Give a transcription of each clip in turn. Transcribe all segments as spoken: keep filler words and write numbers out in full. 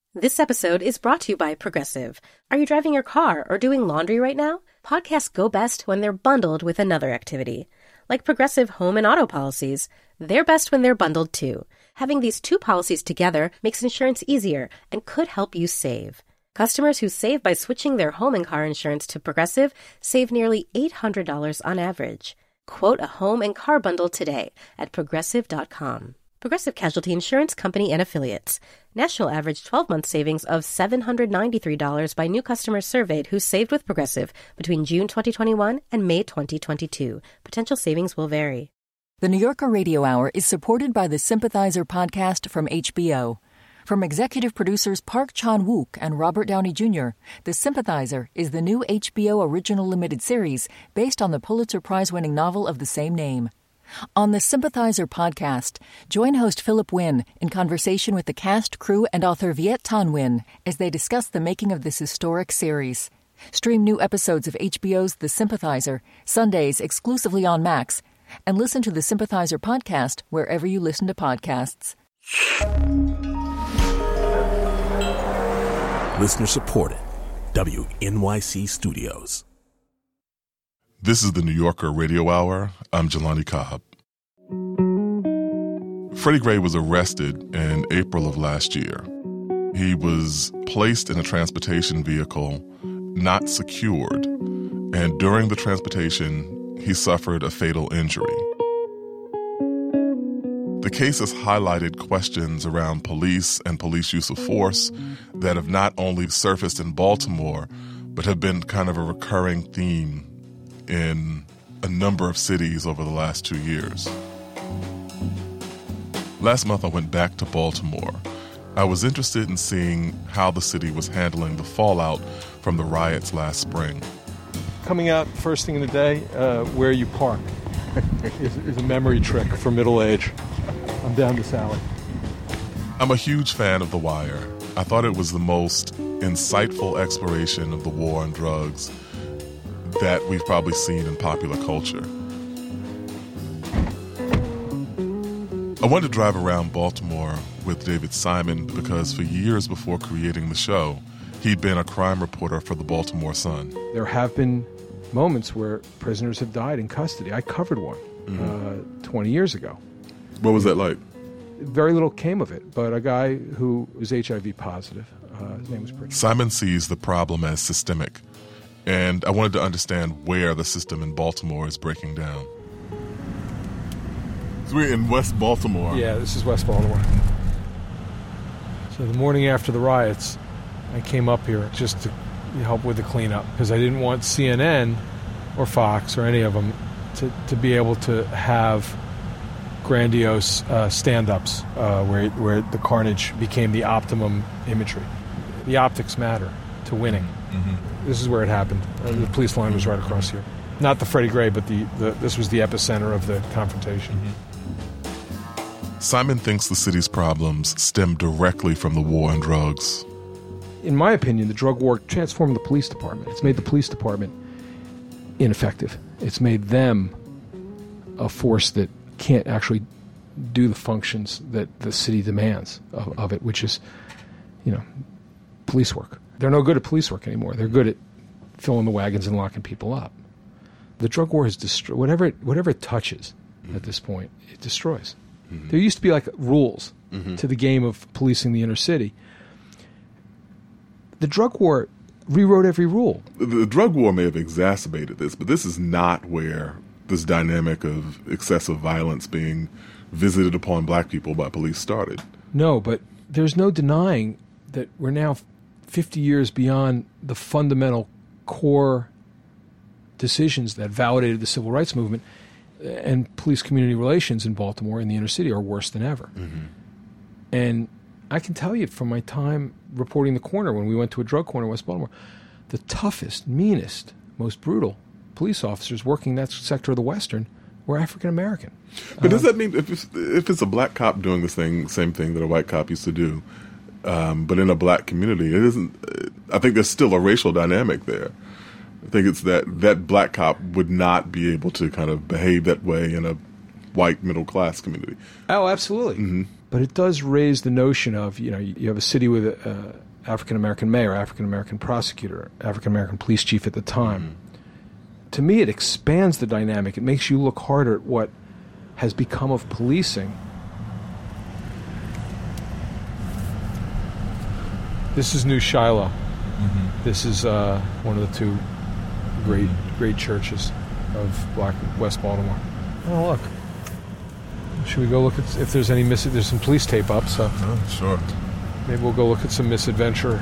This episode is brought to you by Progressive. Are you driving your car or doing laundry right now? Podcasts go best when they're bundled with another activity. Like Progressive home and auto policies, they're best when they're bundled too. Having these two policies together makes insurance easier and could help you save. Customers who save by switching their home and car insurance to Progressive save nearly eight hundred dollars on average. Quote a home and car bundle today at progressive dot com. Progressive Casualty Insurance Company and Affiliates. National average twelve-month savings of seven hundred ninety-three dollars by new customers surveyed who saved with Progressive between June twenty twenty-one and May twenty twenty-two. Potential savings will vary. The New Yorker Radio Hour is supported by the Sympathizer podcast from H B O. From executive producers Park Chan-wook and Robert Downey Junior, The Sympathizer is the new H B O original limited series based on the Pulitzer Prize-winning novel of the same name. On the Sympathizer podcast, join host Philip Wynn in conversation with the cast, crew, and author Viet Thanh Nguyen as they discuss the making of this historic series. Stream new episodes of H B O's The Sympathizer, Sundays exclusively on Max, and listen to the Sympathizer podcast wherever you listen to podcasts. Listener supported. W N Y C Studios. This is the New Yorker Radio Hour. I'm Jelani Cobb. Freddie Gray was arrested in April of last year. He was placed in a transportation vehicle, not secured, and during the transportation, he suffered a fatal injury. The case has highlighted questions around police and police use of force that have not only surfaced in Baltimore, but have been kind of a recurring theme in a number of cities over the last two years. Last month, I went back to Baltimore. I was interested in seeing how the city was handling the fallout from the riots last spring. Coming out first thing in the day, uh, where you park is, is a memory trick for middle age. I'm down this alley. I'm a huge fan of The Wire. I thought it was the most insightful exploration of the war on drugs that we've probably seen in popular culture. I wanted to drive around Baltimore with David Simon because for years before creating the show, he'd been a crime reporter for the Baltimore Sun. There have been moments where prisoners have died in custody. I covered one Mm-hmm. uh, twenty years ago. What was that like? Very little came of it, but a guy who was H I V positive, uh, his name was Pritchard. Simon sees the problem as systemic, and I wanted to understand where the system in Baltimore is breaking down. So we're in West Baltimore. Yeah, this is West Baltimore. So the morning after the riots, I came up here just to help with the cleanup because I didn't want C N N or Fox or any of them to, to be able to have grandiose uh, stand-ups uh, where, where the carnage became the optimum imagery. The optics matter to winning. Mm-hmm. This is where it happened. Uh, the police line was right across here. Not the Freddie Gray, but the, the this was the epicenter of the confrontation. Mm-hmm. Simon thinks the city's problems stem directly from the war on drugs. In my opinion, the drug war transformed the police department. It's made the police department ineffective. It's made them a force that can't actually do the functions that the city demands of, of it, which is, you know, police work. They're no good at police work anymore. They're good at filling the wagons and locking people up. The drug war has destroyed whatever it, whatever it touches mm-hmm. at this point, it destroys. Mm-hmm. There used to be like rules mm-hmm. to the game of policing the inner city. The drug war rewrote every rule. The, the drug war may have exacerbated this, but this is not where this dynamic of excessive violence being visited upon black people by police started. No, but there's no denying that we're now fifty years beyond the fundamental core decisions that validated the civil rights movement, and police community relations in Baltimore and the inner city are worse than ever. Mm-hmm. And I can tell you from my time reporting the corner when we went to a drug corner in West Baltimore, the toughest, meanest, most brutal police officers working that sector of the Western were African American. But uh, does that mean if it's, if it's a black cop doing this thing, same thing that a white cop used to do, um, but in a black community, it isn't? I think there's still a racial dynamic there. I think it's that that black cop would not be able to kind of behave that way in a white middle class community. Oh, absolutely. Mm-hmm. But it does raise the notion of, you know, you have a city with an African-American mayor, African-American prosecutor, African-American police chief at the time. Mm-hmm. To me, it expands the dynamic. It makes you look harder at what has become of policing. This is New Shiloh. Mm-hmm. This is uh, one of the two great, great churches of Black West Baltimore. Oh, look. Should we go look at if there's any mis- there's some police tape up, so oh, sure. Maybe we'll go look at some misadventure.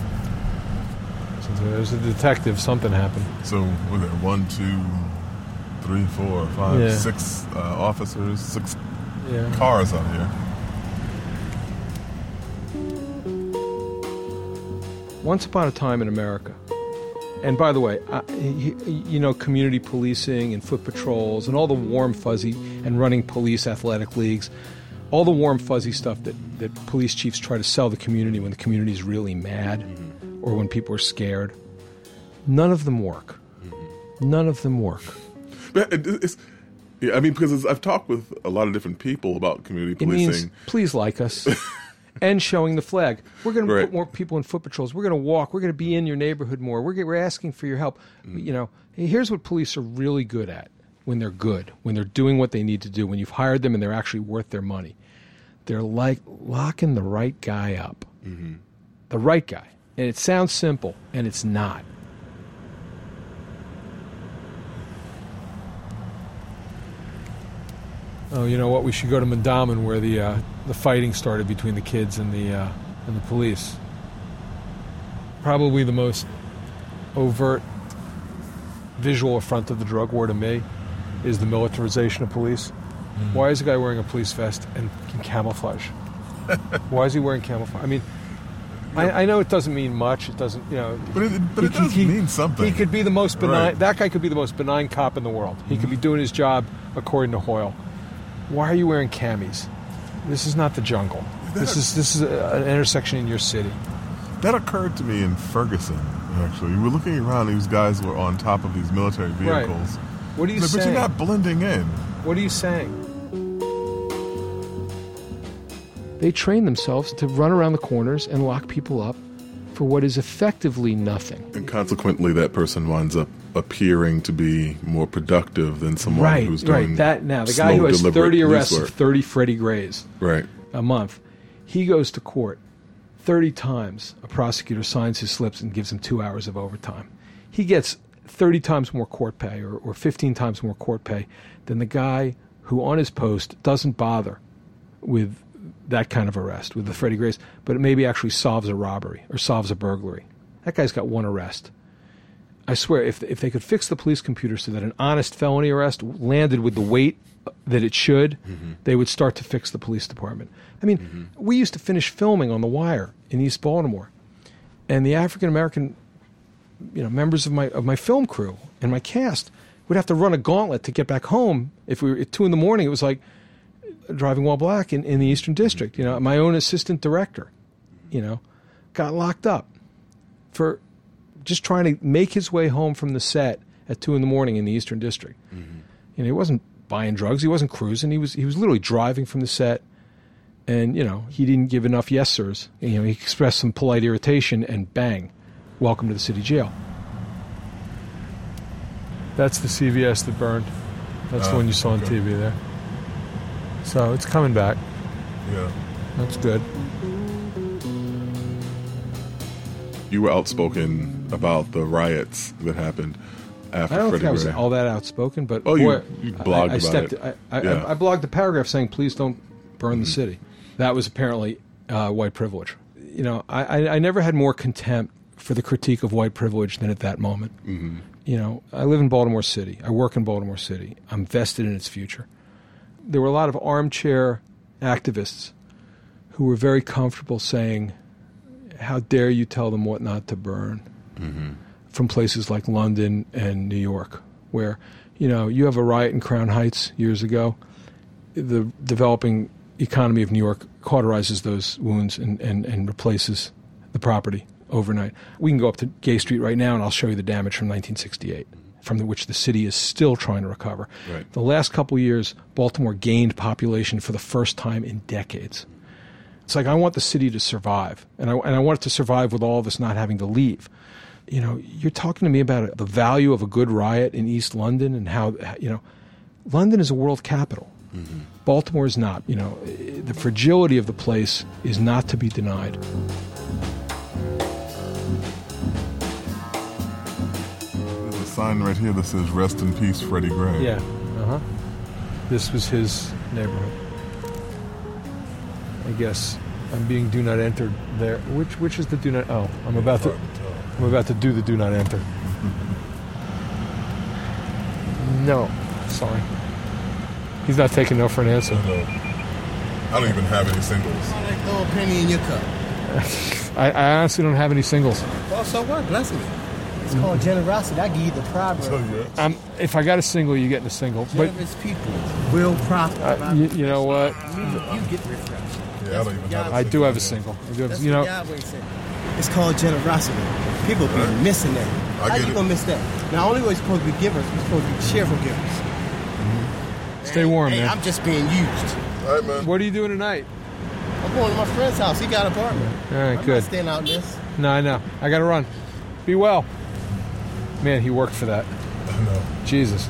Since there's a detective, something happened. So were there one, two, three, four, five, yeah. six uh, officers, six yeah. cars out here? Once upon a time in America, and by the way, I, you, you know, community policing and foot patrols and all the warm, fuzzy, and running police athletic leagues, all the warm, fuzzy stuff that, that police chiefs try to sell the community when the community is really mad mm-hmm. or when people are scared. None of them work. Mm-hmm. None of them work. But it's, yeah, I mean, because it's, I've talked with a lot of different people about community policing. It means, please like us. And showing the flag. We're going right. to put more people in foot patrols. We're going to walk. We're going to be in your neighborhood more. We're, we're asking for your help. Mm. You know, here's what police are really good at when they're good, when they're doing what they need to do, when you've hired them and they're actually worth their money. They're like locking the right guy up. Mm-hmm. The right guy. And it sounds simple, and it's not. Oh, you know what? We should go to Mondawmin, where the uh, the fighting started between the kids and the uh, and the police. Probably the most overt visual affront of the drug war to me is the militarization of police. Mm. Why is a guy wearing a police vest and camouflage? Why is he wearing camouflage? I mean, I, I know it doesn't mean much. It doesn't, you know. But it, but he, it does he, mean something. He could be the most benign. Right. That guy could be the most benign cop in the world. He mm-hmm. could be doing his job according to Hoyle. Why are you wearing camis? This is not the jungle. That this is this is a, an intersection in your city. That occurred to me in Ferguson, actually. We were looking around, these guys were on top of these military vehicles. Right. What are you but, saying? But you're not blending in. What are you saying? They train themselves to run around the corners and lock people up for what is effectively nothing. And consequently, that person winds up appearing to be more productive than someone right, who's doing right. That now the guy who has thirty arrests of thirty Freddie Grays right. a month, he goes to court thirty times. A prosecutor signs his slips and gives him two hours of overtime. He gets thirty times more court pay or, or fifteen times more court pay than the guy who on his post doesn't bother with that kind of arrest, with the Freddie Grays, but it maybe actually solves a robbery or solves a burglary. That guy's got one arrest. I swear, if if they could fix the police computer so that an honest felony arrest landed with the weight that it should, mm-hmm. they would start to fix the police department. I mean, mm-hmm. we used to finish filming on The Wire in East Baltimore, and the African-American, you know, members of my of my film crew and my cast would have to run a gauntlet to get back home. If we were at two in the morning, it was like driving while black in, in the Eastern District. You know, my own assistant director, you know, got locked up for just trying to make his way home from the set at two in the morning in the Eastern District. Mm-hmm. You know, he wasn't buying drugs, he wasn't cruising, he was he was literally driving from the set, and you know, he didn't give enough yes sirs. You know, he expressed some polite irritation, and bang, welcome to the city jail. That's the C V S that burned. That's uh, the one you saw on okay. T V there. So it's coming back. Yeah. That's good. You were outspoken about the riots that happened after I don't Freddie think I was Gray. all that outspoken, but oh, boy, you, you blogged I, I about stepped, it. I, I, yeah. I, I blogged a paragraph saying, please don't burn mm-hmm. the city. That was apparently uh, white privilege. You know, I, I, I never had more contempt for the critique of white privilege than at that moment. Mm-hmm. You know, I live in Baltimore City. I work in Baltimore City. I'm vested in its future. There were a lot of armchair activists who were very comfortable saying, how dare you tell them what not to burn, mm-hmm. from places like London and New York, where, you know, you have a riot in Crown Heights years ago. The developing economy of New York cauterizes those wounds and, and, and replaces the property overnight. We can go up to Gay Street right now, and I'll show you the damage from nineteen sixty-eight. from which the city is still trying to recover. Right. The last couple of years, Baltimore gained population for the first time in decades. It's like I want the city to survive, and I, and I want it to survive with all of us not having to leave. You know, you're talking to me about the value of a good riot in East London and how, you know, London is a world capital. Mm-hmm. Baltimore is not. You know, the fragility of the place is not to be denied. There's a sign right here that says, "Rest in peace, Freddie Gray." Yeah. Uh-huh. This was his neighborhood. I guess I'm being do not enter there. Which which is the do not? Oh, I'm about to. I'm about to do the do not enter. No, sorry. He's not taking no for an answer. No, no. I don't even have any singles. I like throw a penny in your cup. I, I honestly don't have any singles. Well, so what? Bless me. It's mm-hmm. called generosity. I give you the proverb. So, yes. Um, if I got a single, you get a single. Generous but, people will profit. Uh, you, you know what? You, you get refreshed. Yeah, I don't even have a I single. do have a single. I do have, That's you know. what Yahweh said. It's called generosity. People be right. missing that. I How you it. gonna miss that? Now, only way we're supposed to be givers, we're supposed to be cheerful givers. Mm-hmm. Stay warm, hey, man. I'm just being used. All right, man. What are you doing tonight? I'm going to my friend's house. He got an apartment. All right, I'm good. not staying out in this. No, I know. I got to run. Be well. Man, he worked for that. I know. Jesus.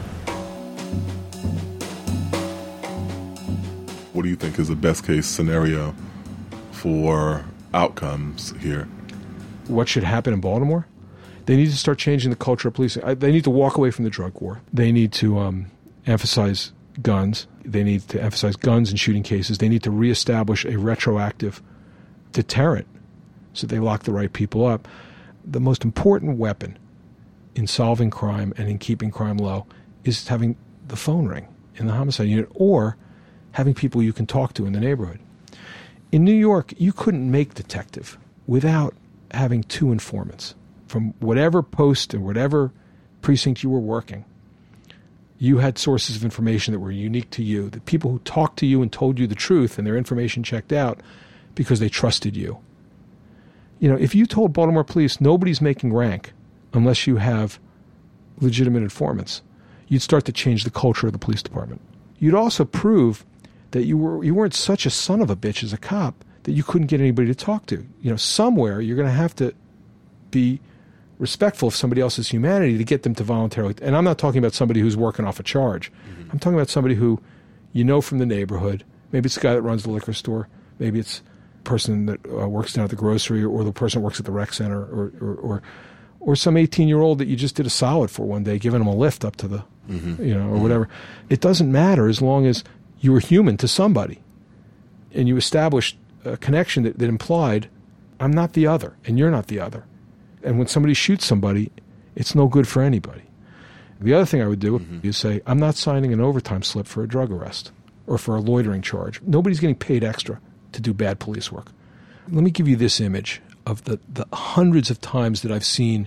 What do you think is the best case scenario for outcomes here? What should happen in Baltimore? They need to start changing the culture of policing. They need to walk away from the drug war. They need to um, emphasize guns. They need to emphasize guns in shooting cases. They need to reestablish a retroactive deterrent so they lock the right people up. The most important weapon in solving crime and in keeping crime low is having the phone ring in the homicide unit or having people you can talk to in the neighborhood. In New York, you couldn't make detective without having two informants. From whatever post or whatever precinct you were working, you had sources of information that were unique to you, the people who talked to you and told you the truth and their information checked out because they trusted you. You know, if you told Baltimore police nobody's making rank unless you have legitimate informants, you'd start to change the culture of the police department. You'd also prove that you were you weren't such a son of a bitch as a cop that you couldn't get anybody to talk to. You know, somewhere you're going to have to be respectful of somebody else's humanity to get them to voluntarily. And I'm not talking about somebody who's working off a charge. Mm-hmm. I'm talking about somebody who you know from the neighborhood. Maybe it's the guy that runs the liquor store. Maybe it's the person that uh, works down at the grocery, or, or the person that works at the rec center, or or or, or some eighteen-year-old that you just did a solid for one day, giving them a lift up to the, mm-hmm. you know, or mm-hmm. whatever. It doesn't matter as long as you were human to somebody and you established a connection that, that implied, I'm not the other and you're not the other. And when somebody shoots somebody, it's no good for anybody. The other thing I would do mm-hmm. is say, I'm not signing an overtime slip for a drug arrest or for a loitering charge. Nobody's getting paid extra to do bad police work. Let me give you this image of the, the hundreds of times that I've seen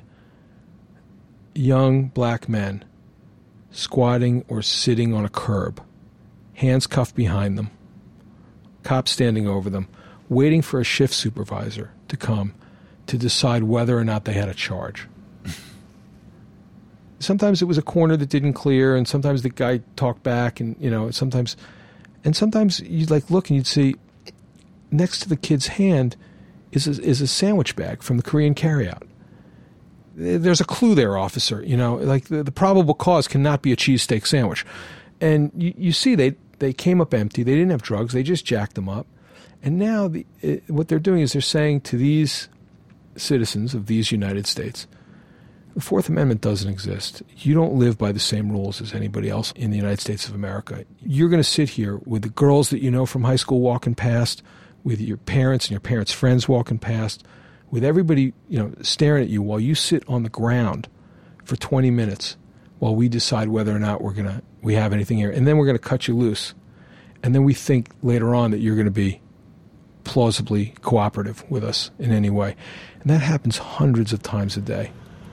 young black men squatting or sitting on a curb, hands cuffed behind them, cops standing over them, waiting for a shift supervisor to come to decide whether or not they had a charge. Sometimes it was a corner that didn't clear, and sometimes the guy talked back, and you know, sometimes, and sometimes you'd like look and you'd see next to the kid's hand is a, is a sandwich bag from the Korean carryout. There's a clue there, officer. You know, like the, the probable cause cannot be a cheesesteak sandwich. And you, you see they, they came up empty. They didn't have drugs. They just jacked them up. And now the, it, what they're doing is they're saying to these citizens of these United States, the Fourth Amendment doesn't exist. You don't live by the same rules as anybody else in the United States of America. You're going to sit here with the girls that you know from high school walking past, with your parents and your parents' friends walking past, with everybody, you know, staring at you while you sit on the ground for twenty minutes while we decide whether or not we're going to we have anything here. And then we're going to cut you loose. And then we think later on that you're going to be plausibly cooperative with us in any way. And that happens hundreds of times a day.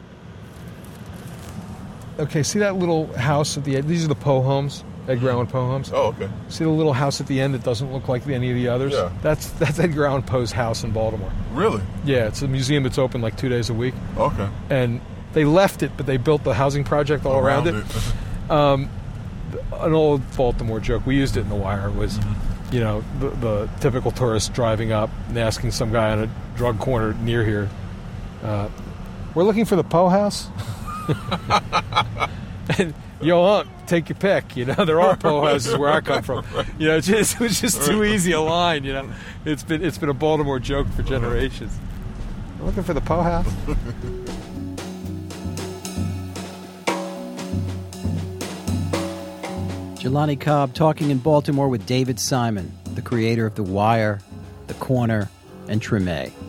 Okay, see that little house at the end? These are the Poe homes, Edgar Allan Poe homes. Oh, okay. See the little house at the end that doesn't look like any of the others? Yeah. That's that's Edgar Allan Poe's house in Baltimore. Really? Yeah, it's a museum that's open like two days a week. Okay. And they left it, but they built the housing project all around, around it. it. um, an old Baltimore joke, we used it in The Wire, was, mm-hmm. you know, the, the typical tourist driving up and asking some guy on a drug corner near here, uh, we're looking for the Poe House? And, yo, Unc, take your pick. You know, there are Poe houses where I come from. You know, it, just, it was just too easy a line. You know, it's been it's been a Baltimore joke for generations. I'm looking for the Poe House. Jelani Cobb talking in Baltimore with David Simon, the creator of The Wire, The Corner, and Treme.